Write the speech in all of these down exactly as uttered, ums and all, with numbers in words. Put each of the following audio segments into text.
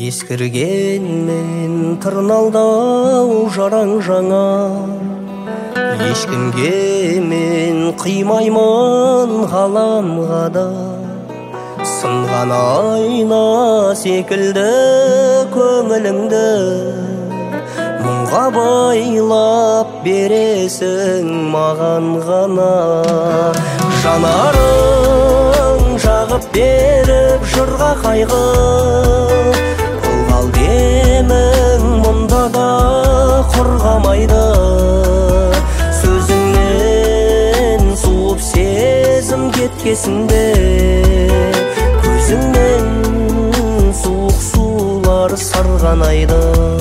Ескіргенмен тырналдау жараң жаңа, ешкімге мен қимаймын ғаламға да. Сынған айна секілді көңіліңді, мұңға байлап бересің маған ғана. Жанарың жағып беріп жырға қайғы, ылғал демің мұнда да құрғамайды. Сөзіңнен суып сезім кеткесінде, көзіңнен суық сулар сарғанайды.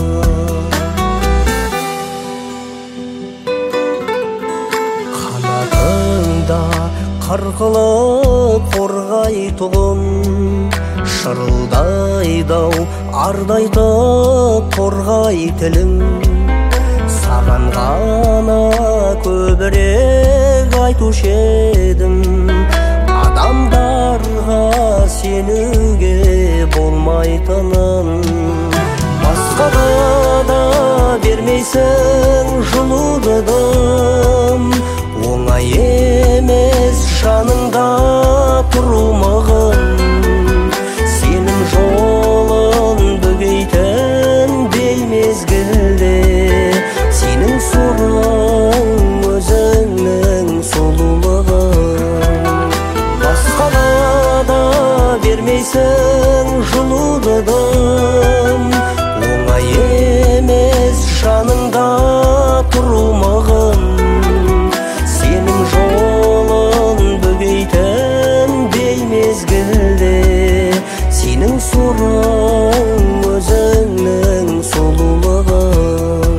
Қанатыңда қырқылып қорғайтұғын, шырылдайды-ау ардайтып қорғай тілің. Саған ғана көбірек айтушы едім, адамдарға сенуге болмайтынын. Басқаға да бермейсің жылуды дым, оңай емес жаныңда тұру мығым. Сенің жолын бөгейтін бей мезгілде, сенің сорың өзіңнің сұлулығың. Басқаға да бермейсің жылуды дым, оңай емес жаныңда тұру мығым. Сенің жолын бөгейтін бей мезгілде, сенің сорың өзіңнің сұлулығың.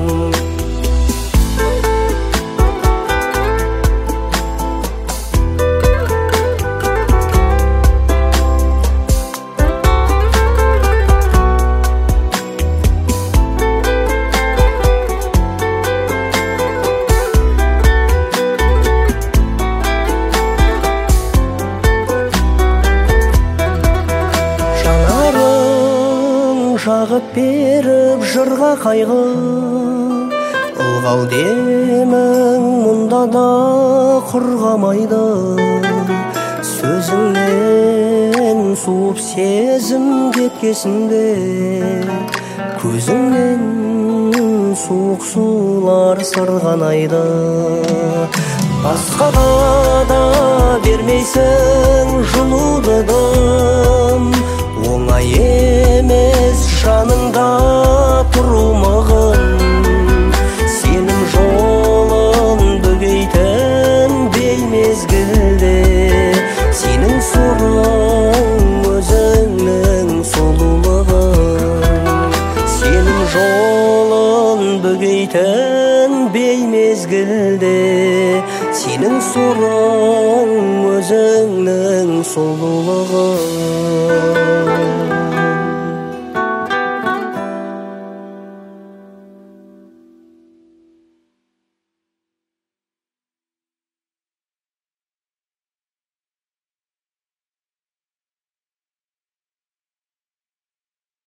Жағып беріп жырға қайғы, ылғал демің мұнда да құрғамайды. Сөзіңнен суып сезім кеткесінде, көзіңнен суық сулар сырғанайды. Басқаға да бермейсің жылуды дым, оңай емес жаныңда тұру мығым. Сенің жолын бөгейтін бей мезгілде, сенің сорың өзіңнің сұлулығың. Сенің жолын бөгейтін бей мезгілде, сенің сорың